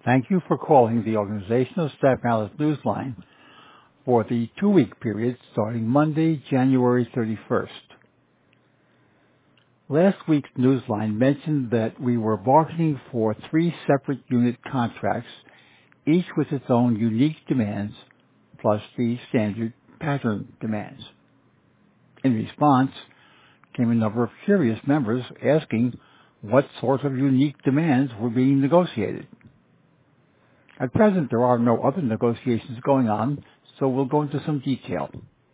Thank you for calling the Organizational Staff Analyst Newsline for the 2-week period starting Monday, January 31st. Last week's Newsline mentioned that we were bargaining for 3 separate unit contracts, each with its own unique demands, plus the standard pattern demands. In response, came a number of curious members asking what sort of unique demands were being negotiated. At present, there are no other negotiations going on, so we'll go into some detail.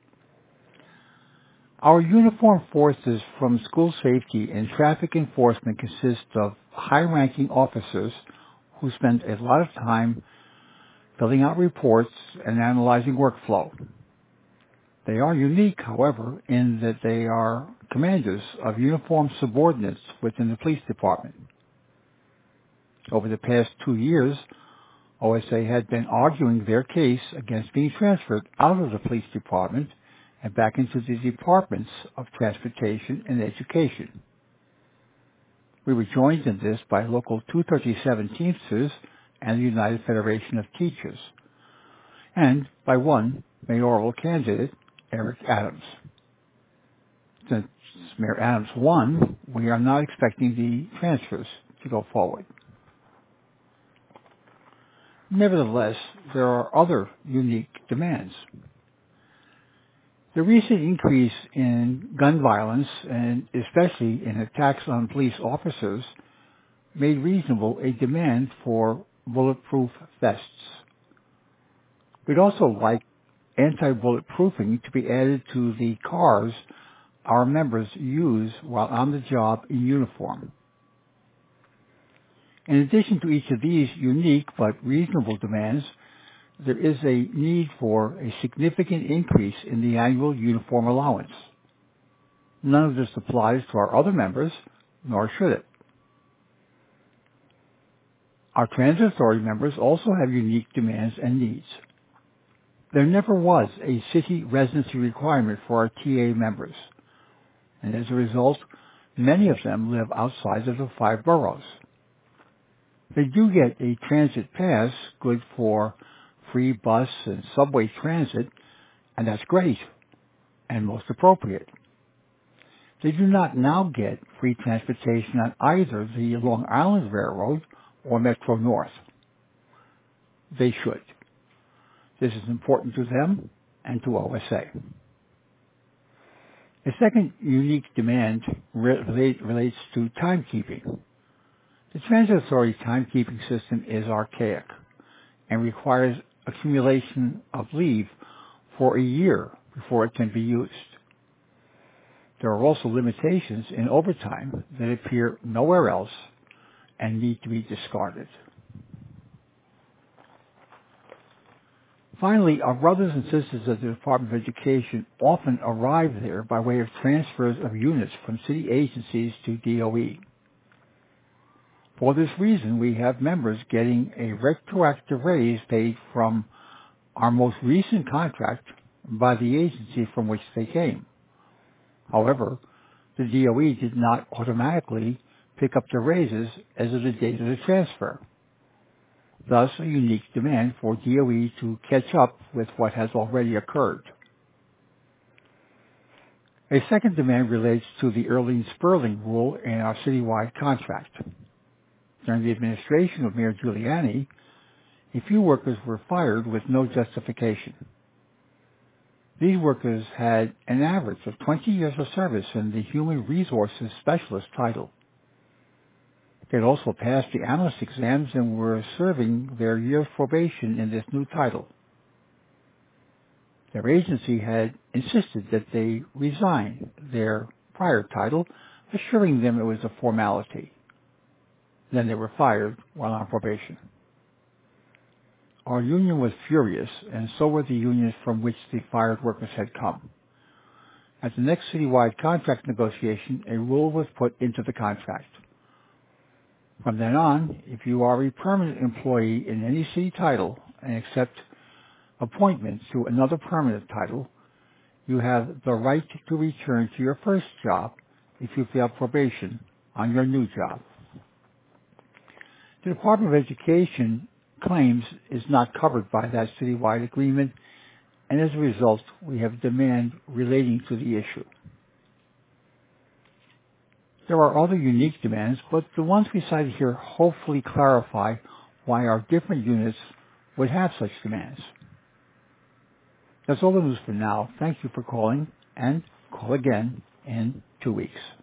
Our uniformed forces from school safety and traffic enforcement consist of high-ranking officers who spend a lot of time filling out reports and analyzing workflow. They are unique, however, in that they are commanders of uniformed subordinates within the police department. Over the past 2 years, OSA had been arguing their case against being transferred out of the police department and back into the departments of transportation and education. We were joined in this by Local 237 Teamsters and the United Federation of Teachers, and by one mayoral candidate, Eric Adams. Since Mayor Adams won, we are not expecting the transfers to go forward. Nevertheless, there are other unique demands. The recent increase in gun violence, and especially in attacks on police officers, made reasonable a demand for bulletproof vests. We'd also like anti-bulletproofing to be added to the cars our members use while on the job in uniform. In addition to each of these unique but reasonable demands, there is a need for a significant increase in the annual uniform allowance. None of this applies to our other members, nor should it. Our transit authority members also have unique demands and needs. There never was a city residency requirement for our TA members, and as a result, many of them live outside of the 5 boroughs. They do get a transit pass, good for free bus and subway transit, and that's great and most appropriate. They do not now get free transportation on either the Long Island Railroad or Metro North. They should. This is important to them and to OSA. A second unique demand relates to timekeeping. The Transit Authority timekeeping system is archaic and requires accumulation of leave for a year before it can be used. There are also limitations in overtime that appear nowhere else and need to be discarded. Finally, our brothers and sisters of the Department of Education often arrive there by way of transfers of units from city agencies to DOE. For this reason, we have members getting a retroactive raise paid from our most recent contract by the agency from which they came. However, the DOE did not automatically pick up the raises as of the date of the transfer. Thus, a unique demand for DOE to catch up with what has already occurred. A second demand relates to the Early Sperling rule in our citywide contract. During the administration of Mayor Giuliani, a few workers were fired with no justification. These workers had an average of 20 years of service in the Human Resources Specialist title. They had also passed the analyst exams and were serving their year of probation in this new title. Their agency had insisted that they resign their prior title, assuring them it was a formality. Then they were fired while on probation. Our union was furious, and so were the unions from which the fired workers had come. At the next citywide contract negotiation, a rule was put into the contract. From then on, if you are a permanent employee in any city title and accept appointment to another permanent title, you have the right to return to your first job if you fail probation on your new job. The Department of Education claims is not covered by that citywide agreement, and as a result, we have demand relating to the issue. There are other unique demands, but the ones we cited here hopefully clarify why our different units would have such demands. That's all the news for now. Thank you for calling, and call again in 2 weeks.